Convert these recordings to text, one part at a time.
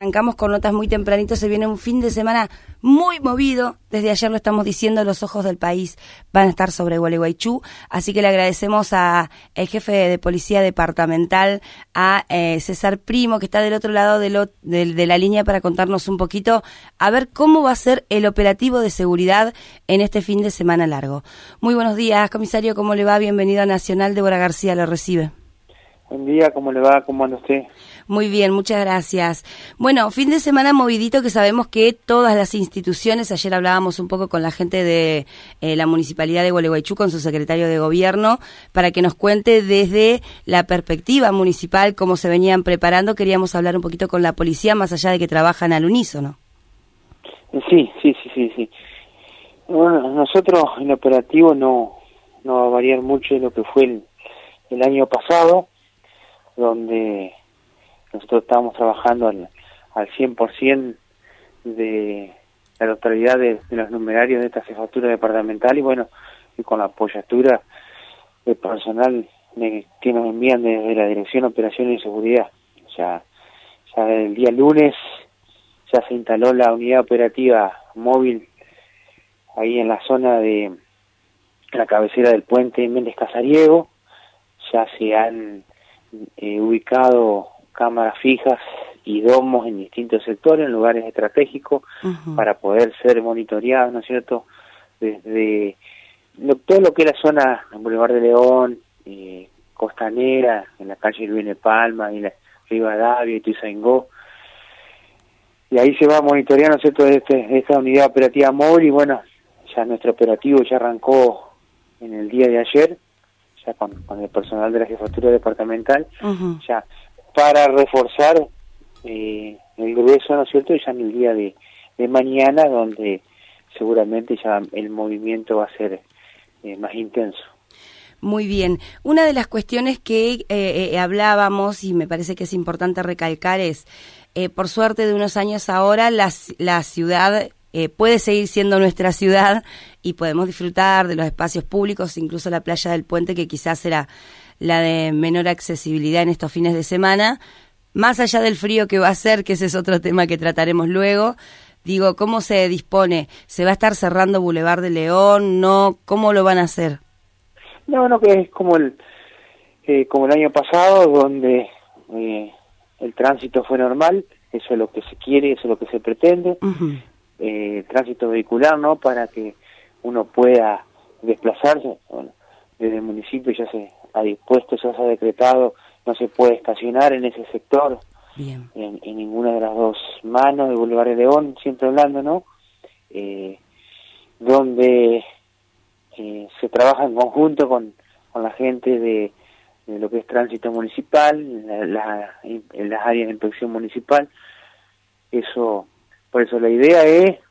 arrancamos con notas muy tempranito, se viene un fin de semana muy movido. Desde ayer lo estamos diciendo, los ojos del país van a estar sobre Gualeguaychú, así que le agradecemos a el jefe de policía departamental, a César Primo, que está del otro lado de la línea para contarnos un poquito, a ver cómo va a ser el operativo de seguridad en este fin de semana largo. Muy buenos días, comisario, ¿cómo le va? Bienvenido a Nacional. Débora García lo recibe. Buen día, ¿cómo le va? ¿Cómo anda usted? Muy bien, muchas gracias. Bueno, fin de semana movidito que sabemos que todas las instituciones, ayer hablábamos un poco con la gente de la Municipalidad de Gualeguaychú, con su secretario de Gobierno, para que nos cuente desde la perspectiva municipal cómo se venían preparando. Queríamos hablar un poquito con la policía, más allá de que trabajan al unísono. Sí. Bueno, nosotros en operativo no va a variar mucho de lo que fue el año pasado, donde nosotros estábamos trabajando al 100% de la totalidad de los numerarios de esta jefatura departamental y bueno, y con la apoyatura del personal que nos envían desde la Dirección de Operaciones y Seguridad. Ya el día lunes ya se instaló la unidad operativa móvil ahí en la zona de la cabecera del puente Méndez Casariego. Ya se han ubicado cámaras fijas y domos en distintos sectores, en lugares estratégicos, para poder ser monitoreados, ¿no es cierto?, desde todo lo que es la zona del Boulevard de León, Costanera, en la calle Luis Palma, y la Rivadavia y Tuzaingó. Y ahí se va monitoreando, ¿no es cierto?, esta unidad operativa móvil, y bueno, ya nuestro operativo ya arrancó en el día de ayer, ya con el personal de la jefatura departamental, ya para reforzar el grueso, ¿no es cierto?, y ya en el día de mañana, donde seguramente ya el movimiento va a ser más intenso. Muy bien. Una de las cuestiones que hablábamos, y me parece que es importante recalcar, es, por suerte de unos años ahora, la ciudad puede seguir siendo nuestra ciudad y podemos disfrutar de los espacios públicos, incluso la playa del Puente, que quizás era la de menor accesibilidad en estos fines de semana, más allá del frío que va a ser, que ese es otro tema que trataremos luego. Digo, ¿cómo se dispone? ¿Se va a estar cerrando Boulevard de León? ¿No? ¿Cómo lo van a hacer? No, que es como el año pasado, donde el tránsito fue normal. Eso es lo que se quiere, eso es lo que se pretende. Tránsito vehicular, ¿no?, para que uno pueda desplazarse. Bueno, desde el municipio ya se ha dispuesto, ya se ha decretado, no se puede estacionar en ese sector. Bien. En ninguna de las dos manos del Boulevard de León, siempre hablando, ¿no? Donde se trabaja en conjunto con la gente de lo que es tránsito municipal, en las áreas de inspección municipal. Por eso la idea es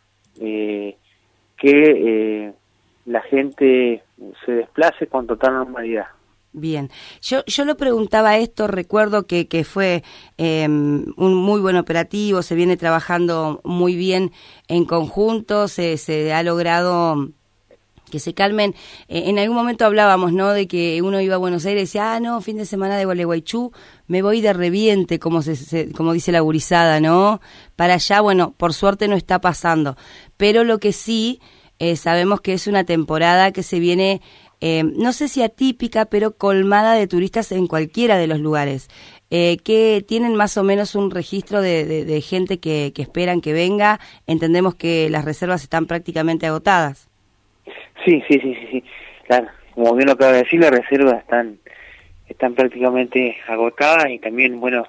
que la gente se desplace con total normalidad. Bien, yo lo preguntaba esto, recuerdo que fue un muy buen operativo, se viene trabajando muy bien en conjunto, se ha logrado que se calmen. En algún momento hablábamos, ¿no?, de que uno iba a Buenos Aires y decía, no, fin de semana de Gualeguaychú, me voy de reviente, como dice la gurizada, ¿no? Para allá, bueno, por suerte no está pasando. Pero lo que sí, sabemos que es una temporada que se viene, no sé si atípica, pero colmada de turistas en cualquiera de los lugares. Que tienen más o menos un registro de gente que esperan que venga. Entendemos que las reservas están prácticamente agotadas. Sí. Claro, como bien lo acaba de decir, las reservas están prácticamente agotadas, y también, bueno,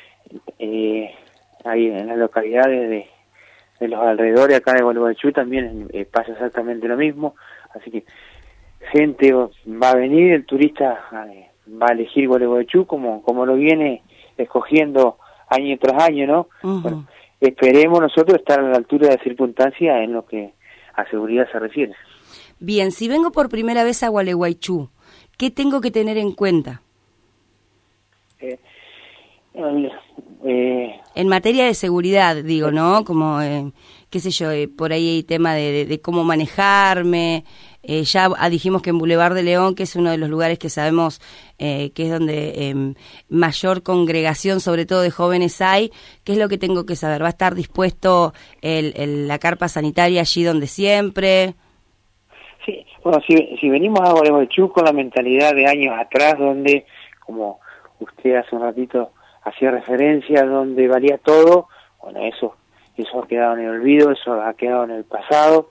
ahí en las localidades de los alrededores acá de Gualeguaychú también pasa exactamente lo mismo, así que gente va a venir, el turista va a elegir Gualeguaychú como lo viene escogiendo año tras año, ¿no? Bueno, esperemos nosotros estar a la altura de circunstancias en lo que a seguridad se refiere. Bien, si vengo por primera vez a Gualeguaychú, ¿qué tengo que tener en cuenta? En materia de seguridad, digo, ¿no? Como, qué sé yo, por ahí hay tema de cómo manejarme, ya dijimos que en Boulevard de León, que es uno de los lugares que sabemos que es donde mayor congregación, sobre todo de jóvenes hay. ¿Qué es lo que tengo que saber? ¿Va a estar dispuesto la carpa sanitaria allí donde siempre? Sí, bueno, si venimos a Gualeguaychú con la mentalidad de años atrás, donde, como usted hace un ratito hacía referencia, donde valía todo, bueno, eso ha quedado en el olvido, eso ha quedado en el pasado.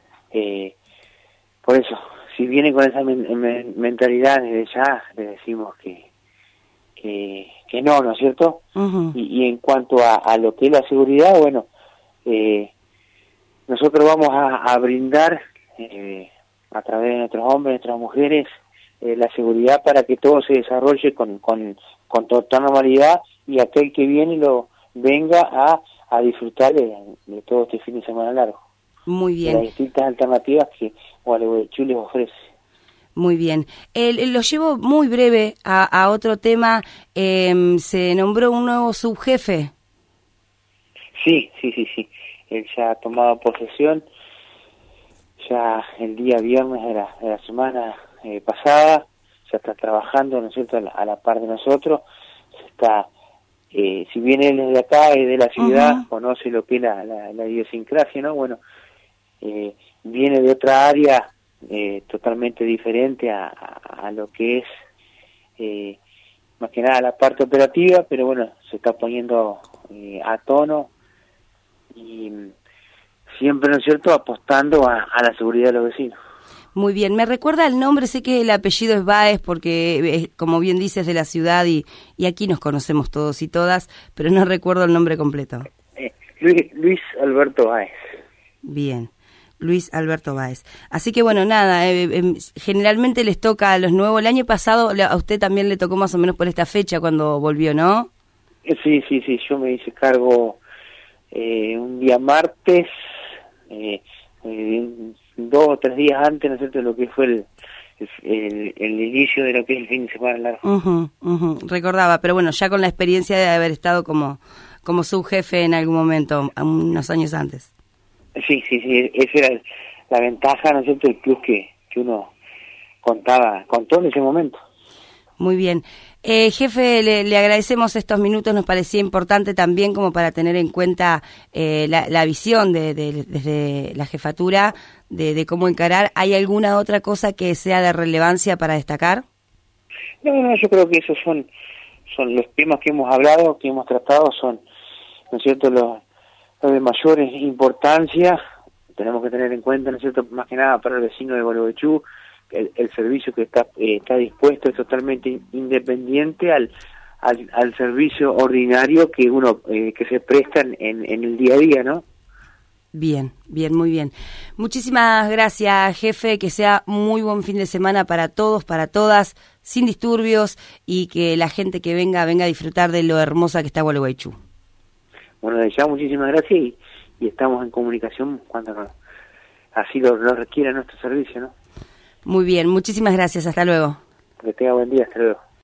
Por eso, si viene con esa mentalidad, desde ya le decimos que no es cierto. Uh-huh. Y en cuanto a lo que es la seguridad, bueno, nosotros vamos a brindar a través de nuestros hombres, nuestras mujeres, la seguridad para que todo se desarrolle con total normalidad, y aquel que viene venga a disfrutar de todo este fin de semana largo. Muy bien. De las distintas alternativas que Gualeguaychú les ofrece. Muy bien. Lo llevo muy breve a otro tema. Se nombró un nuevo subjefe. Sí. Él ya ha tomado posesión. Ya el día viernes de la semana pasada, ya está trabajando, ¿no es cierto?, a la par de nosotros. Está, si bien él es de acá, es de la ciudad, uh-huh, conoce lo que es la idiosincrasia, ¿no? Bueno, viene de otra área totalmente diferente a lo que es más que nada la parte operativa, pero bueno, se está poniendo a tono y siempre, ¿no es cierto?, apostando a la seguridad de los vecinos. Muy bien, me recuerda el nombre, sé que el apellido es Báez porque, como bien dices, de la ciudad y aquí nos conocemos todos y todas, pero no recuerdo el nombre completo. Luis Alberto Báez. Bien, Luis Alberto Báez. Así que bueno, nada, generalmente les toca a los nuevos. El año pasado a usted también le tocó más o menos por esta fecha cuando volvió, ¿no? Sí, yo me hice cargo un día martes, 2 o 3 días antes, ¿no es cierto?, de lo que fue el inicio de lo que es el fin de semana largo. Recordaba, pero bueno, ya con la experiencia de haber estado como subjefe en algún momento, unos años antes. Sí, esa era la ventaja, ¿no es cierto?, el plus que uno contó en ese momento. Muy bien. Jefe, le agradecemos estos minutos, nos parecía importante también como para tener en cuenta la visión desde la jefatura de cómo encarar. ¿Hay alguna otra cosa que sea de relevancia para destacar? No, yo creo que esos son los temas que hemos hablado, que hemos tratado, son, ¿no es cierto?, los de mayor importancia. Tenemos que tener en cuenta, ¿no es cierto?, más que nada para el vecino de Gualeguaychú, el servicio que está dispuesto es totalmente independiente al servicio ordinario que uno que se presta en el día a día, ¿no? Bien, muy bien. Muchísimas gracias, jefe, que sea muy buen fin de semana para todos, para todas, sin disturbios, y que la gente que venga a disfrutar de lo hermosa que está Gualeguaychú. Bueno, de ya muchísimas gracias y estamos en comunicación cuando así lo requiera nuestro servicio, ¿no? Muy bien, muchísimas gracias, hasta luego. Que tenga buen día, hasta luego.